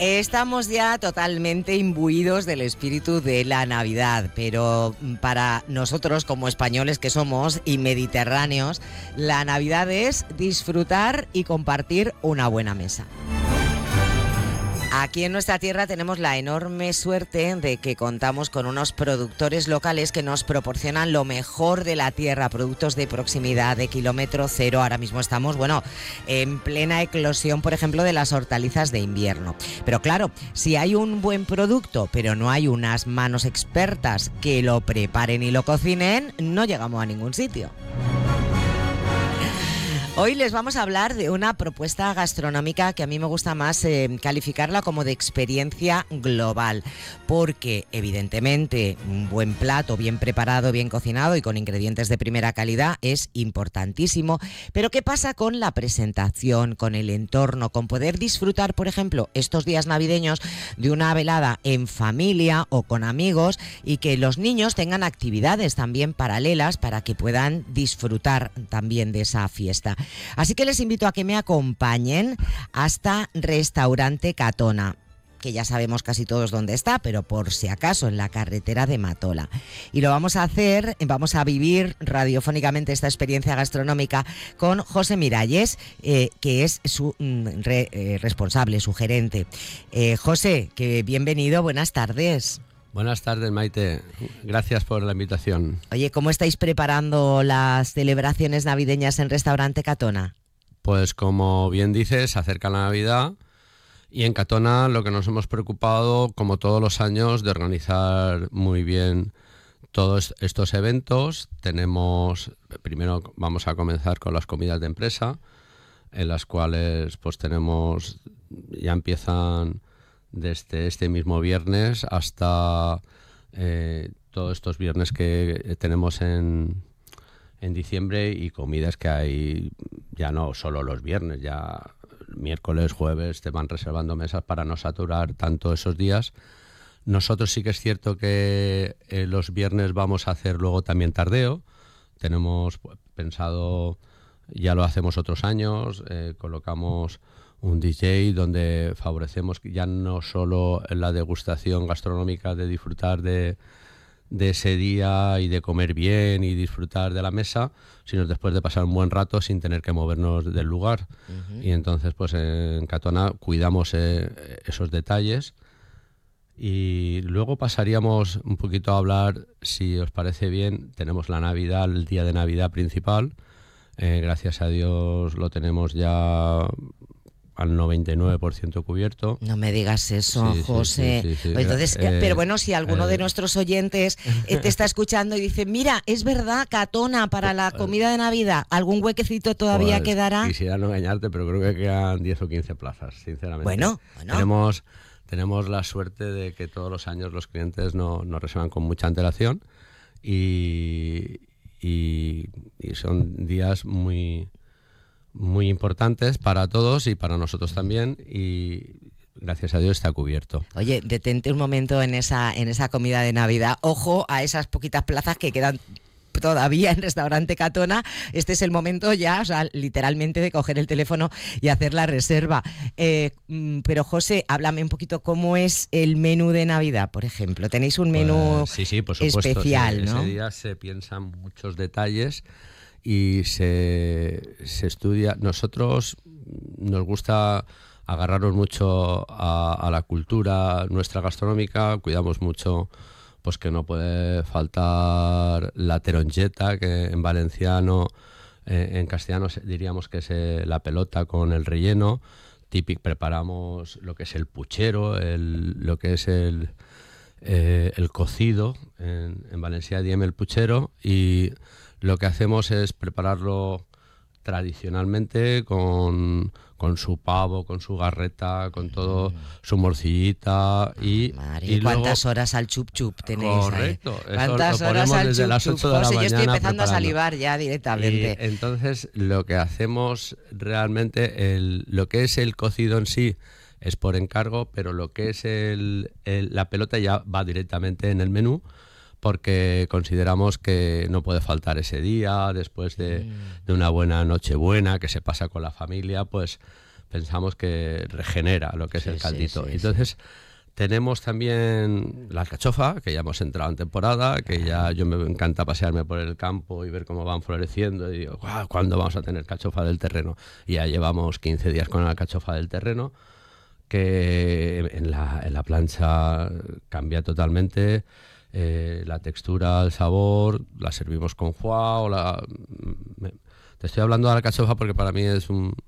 Estamos ya totalmente imbuidos del espíritu de la Navidad, pero para nosotros como españoles que somos y mediterráneos, la Navidad es disfrutar y compartir una buena mesa. Aquí en nuestra tierra tenemos la enorme suerte de que contamos con unos productores locales que nos proporcionan lo mejor de la tierra, productos de proximidad, de kilómetro cero. Ahora mismo estamos, en plena eclosión, por ejemplo, de las hortalizas de invierno. Pero claro, si hay un buen producto, pero no hay unas manos expertas que lo preparen y lo cocinen, no llegamos a ningún sitio. Hoy les vamos a hablar de una propuesta gastronómica que a mí me gusta más calificarla como de experiencia global, porque evidentemente un buen plato bien preparado, bien cocinado y con ingredientes de primera calidad es importantísimo, pero ¿qué pasa con la presentación, con el entorno, con poder disfrutar, por ejemplo, estos días navideños de una velada en familia o con amigos y que los niños tengan actividades también paralelas para que puedan disfrutar también de esa fiesta? Así que les invito a que me acompañen hasta Restaurante Catona, que ya sabemos casi todos dónde está, pero por si acaso en la carretera de Matola. Y lo vamos a hacer, vamos a vivir radiofónicamente esta experiencia gastronómica con José Miralles, que es su responsable, su gerente. José, que bienvenido, buenas tardes. Buenas tardes, Maite. Gracias por la invitación. Oye, ¿cómo estáis preparando las celebraciones navideñas en Restaurante Catona? Pues como bien dices, se acerca la Navidad y en Catona lo que nos hemos preocupado, como todos los años, de organizar muy bien todos estos eventos. Primero vamos a comenzar con las comidas de empresa, en las cuales pues ya empiezan desde este mismo viernes hasta todos estos viernes que tenemos en diciembre, y comidas que hay ya no solo los viernes, ya miércoles, jueves te van reservando mesas para no saturar tanto esos días. Nosotros sí que es cierto que los viernes vamos a hacer luego también tardeo. Tenemos pensado, ya lo hacemos otros años, colocamos un DJ donde favorecemos ya no solo la degustación gastronómica de disfrutar de ese día y de comer bien y disfrutar de la mesa, sino después de pasar un buen rato sin tener que movernos del lugar. Uh-huh. Y entonces pues en Catona cuidamos esos detalles. Y luego pasaríamos un poquito a hablar, si os parece bien, tenemos la Navidad, el día de Navidad principal. Gracias a Dios lo tenemos ya al 99% cubierto. No me digas eso, sí, José. Sí. Entonces, pero bueno, si alguno de nuestros oyentes te está escuchando y dice, mira, es verdad, Catona para la comida de Navidad, ¿algún huequecito todavía quedará? Quisiera no engañarte, pero creo que quedan 10 o 15 plazas, sinceramente. Bueno. Tenemos la suerte de que todos los años los clientes nos reservan con mucha antelación y son días muy importantes para todos y para nosotros también, y gracias a Dios está cubierto. Oye, detente un momento en esa comida de Navidad. Ojo a esas poquitas plazas que quedan todavía en Restaurante Catona. Este es el momento ya, o sea, literalmente de coger el teléfono y hacer la reserva. Pero José, háblame un poquito cómo es el menú de Navidad, por ejemplo. Tenéis un menú sí, por supuesto, especial, ¿no? Ese día se piensan muchos detalles y se estudia. Nosotros nos gusta agarrarnos mucho a la cultura nuestra gastronómica, cuidamos mucho pues que no puede faltar la terongeta, que en valenciano, en castellano diríamos que es la pelota con el relleno. Preparamos lo que es el puchero, lo que es el cocido, en Valencia diem el puchero, y lo que hacemos es prepararlo tradicionalmente con su pavo, con su garreta, con todo, su morcillita y ¿cuántas horas al chup chup tenéis? Correcto, ahí? ¿Cuántas horas al desde chup las 8 de la José, mañana. Yo estoy empezando preparando. a salivar ya directamente. Y entonces lo que hacemos realmente, lo que es el cocido en sí es por encargo, pero lo que es la pelota ya va directamente en el menú, porque consideramos que no puede faltar ese día, después de una buena Nochebuena que se pasa con la familia, pues pensamos que regenera lo que es el caldito. Sí. Entonces tenemos también la alcachofa, que ya hemos entrado en temporada, que ya yo me encanta pasearme por el campo y ver cómo van floreciendo y digo, "Guau, ¿cuándo vamos a tener alcachofa del terreno?". Y ya llevamos 15 días con la alcachofa del terreno, que en la plancha cambia totalmente la textura, el sabor, la servimos con foie te estoy hablando de la alcachofa porque para mí es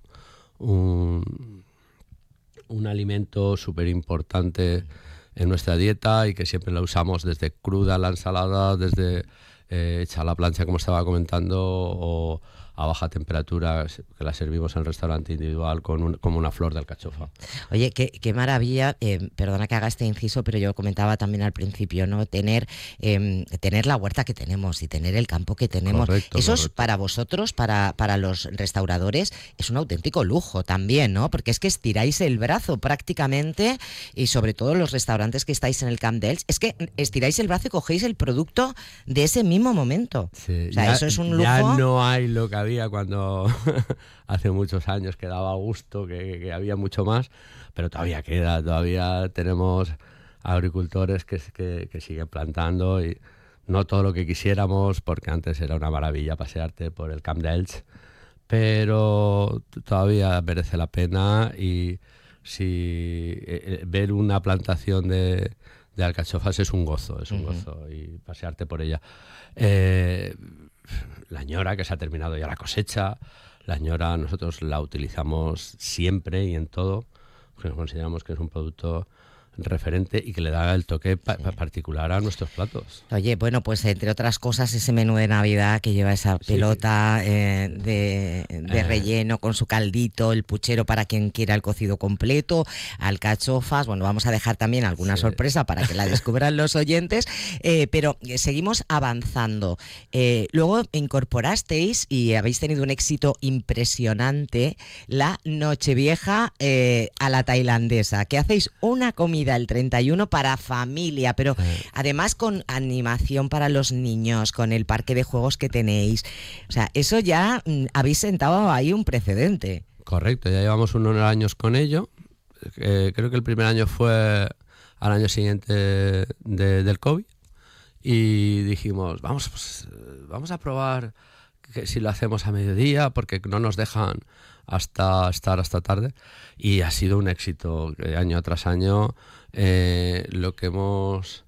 un alimento súper importante en nuestra dieta y que siempre la usamos desde cruda la ensalada, desde hecha a la plancha como estaba comentando, o a baja temperatura, que la servimos en el restaurante individual como una flor de alcachofa. Oye, qué maravilla, perdona que haga este inciso, pero yo comentaba también al principio, ¿no? Tener la huerta que tenemos y tener el campo que tenemos. Correcto, Eso correcto. es para vosotros, para los restauradores, es un auténtico lujo también, ¿no? Porque es que estiráis el brazo prácticamente, y sobre todo los restaurantes que estáis en el Camp d'Els, es que estiráis el brazo y cogéis el producto de ese mismo momento. Sí, o sea, eso es un lujo. Ya no hay lo que había cuando hace muchos años, que daba gusto, que había mucho más, pero todavía queda, todavía tenemos agricultores que siguen plantando, y no todo lo que quisiéramos, porque antes era una maravilla pasearte por el Camp d'Els, pero todavía merece la pena. Y si ver una plantación de alcachofas es un gozo, y pasearte por ella. La ñora, que se ha terminado ya la cosecha, la ñora nosotros la utilizamos siempre y en todo, porque consideramos que es un producto referente y que le da el toque particular a nuestros platos. Oye, bueno, pues entre otras cosas, ese menú de Navidad que lleva esa pelota de relleno con su caldito, el puchero para quien quiera el cocido completo, alcachofas. Bueno, vamos a dejar también alguna sorpresa para que la descubran los oyentes, pero seguimos avanzando. Luego incorporasteis, y habéis tenido un éxito impresionante, la Nochevieja a la tailandesa, que hacéis una comida el 31 para familia, pero además con animación para los niños, con el parque de juegos que tenéis. O sea, eso ya habéis sentado ahí un precedente. Correcto, ya llevamos unos años con ello. Creo que el primer año fue al año siguiente del COVID, y dijimos, vamos a probar que si lo hacemos a mediodía, porque no nos dejan estar hasta tarde, y ha sido un éxito año tras año. Lo que hemos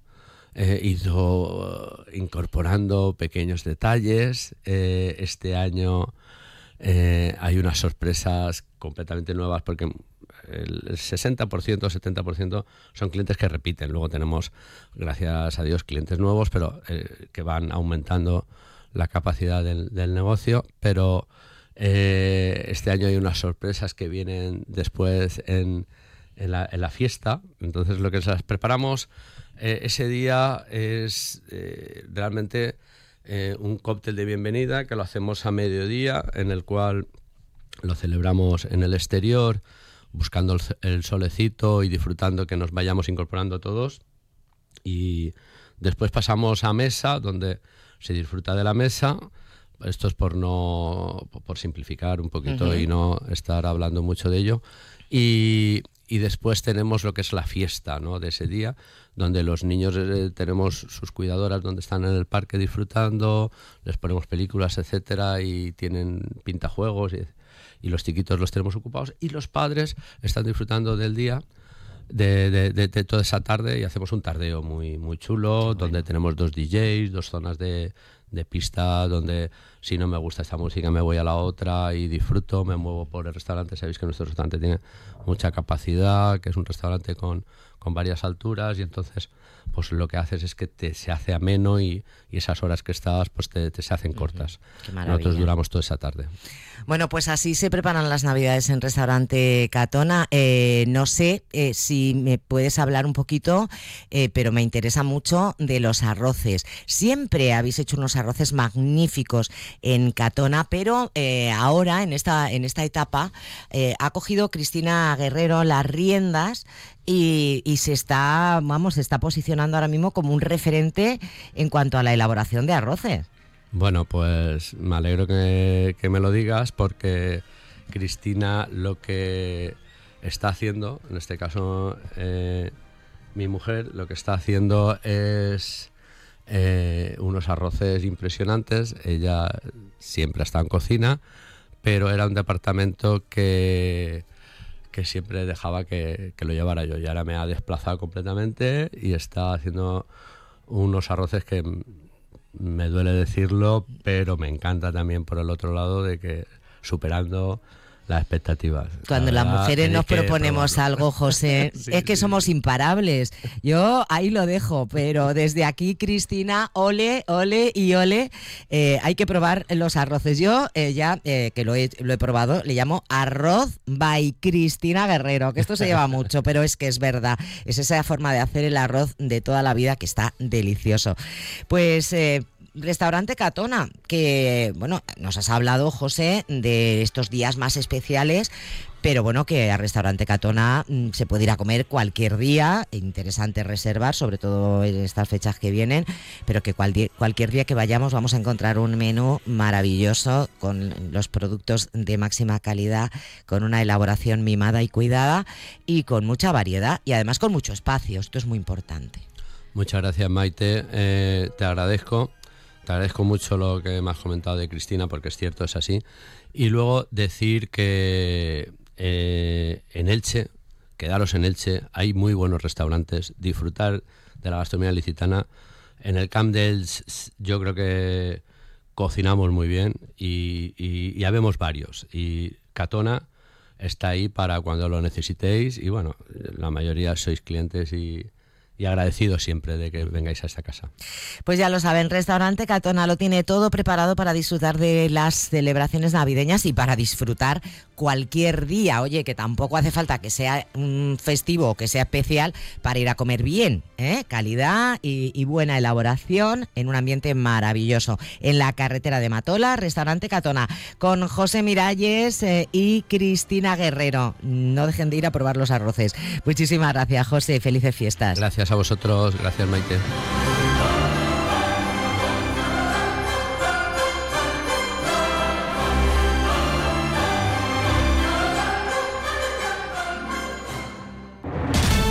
ido incorporando pequeños detalles. Este año hay unas sorpresas completamente nuevas, porque el 60%, 70% son clientes que repiten. Luego tenemos, gracias a Dios, clientes nuevos, pero que van aumentando la capacidad del negocio. Pero este año hay unas sorpresas que vienen después en la fiesta. Entonces lo que las preparamos ese día es realmente un cóctel de bienvenida, que lo hacemos a mediodía, en el cual lo celebramos en el exterior, buscando el solecito y disfrutando, que nos vayamos incorporando todos. Y después pasamos a mesa, donde se disfruta de la mesa. Esto es por simplificar un poquito y no estar hablando mucho de ello. Y después tenemos lo que es la fiesta, ¿no?, de ese día, donde los niños tenemos sus cuidadoras, donde están en el parque disfrutando, les ponemos películas, etcétera, y tienen pintajuegos, y los chiquitos los tenemos ocupados, y los padres están disfrutando del día, de toda esa tarde, y hacemos un tardeo muy, muy chulo, donde tenemos 2 DJs, 2 zonas de pista, donde si no me gusta esta música me voy a la otra y disfruto, me muevo por el restaurante. Sabéis que nuestro restaurante tiene mucha capacidad, que es un restaurante con varias alturas, y entonces pues lo que haces es que se hace ameno, y esas horas que estás pues te se hacen cortas. Qué maravilla. Nosotros duramos toda esa tarde. Bueno, pues así se preparan las Navidades en Restaurante Catona. No sé si me puedes hablar un poquito, pero me interesa mucho, de los arroces. Siempre habéis hecho unos arroces magníficos en Catona, pero ahora, en esta etapa, ha cogido Cristina Guerrero las riendas y se está posicionando ahora mismo como un referente en cuanto a la elaboración de arroces. Bueno, pues me alegro que me lo digas, porque Cristina lo que está haciendo, en este caso mi mujer, lo que está haciendo es unos arroces impresionantes. Ella siempre está en cocina, pero era un departamento que siempre dejaba que lo llevara yo, y ahora me ha desplazado completamente y está haciendo unos arroces que me duele decirlo, pero me encanta también por el otro lado de que superando las expectativas. Cuando las mujeres nos proponemos algo, José, sí, es que somos imparables. Yo ahí lo dejo, pero desde aquí, Cristina, ole, ole y ole, hay que probar los arroces. Yo que lo he probado, le llamo arroz by Cristina Guerrero, que esto se lleva mucho, pero es que es verdad. Es esa forma de hacer el arroz de toda la vida que está delicioso. Pues... Restaurante Catona, que bueno, nos has hablado, José, de estos días más especiales, pero bueno, que a Restaurante Catona se puede ir a comer cualquier día, interesante reservar, sobre todo en estas fechas que vienen, pero que cualquier día que vayamos vamos a encontrar un menú maravilloso con los productos de máxima calidad, con una elaboración mimada y cuidada y con mucha variedad y además con mucho espacio. Esto es muy importante. Muchas gracias, Maite, te agradezco. Te agradezco mucho lo que me has comentado de Cristina, porque es cierto, es así. Y luego decir que en Elche, quedaros en Elche, hay muy buenos restaurantes, disfrutar de la gastronomía licitana. En el Camp de Elche yo creo que cocinamos muy bien y ya vemos varios. Y Catona está ahí para cuando lo necesitéis y bueno, la mayoría sois clientes y agradecido siempre de que vengáis a esta casa. Pues ya lo saben, Restaurante Catona lo tiene todo preparado para disfrutar de las celebraciones navideñas y para disfrutar cualquier día. Oye, que tampoco hace falta que sea un festivo o que sea especial para ir a comer bien, ¿eh? Calidad y buena elaboración en un ambiente maravilloso. En la carretera de Matola, Restaurante Catona, con José Miralles y Cristina Guerrero. No dejen de ir a probar los arroces. Muchísimas gracias, José. Felices fiestas. Gracias a vosotros. Gracias, Maite.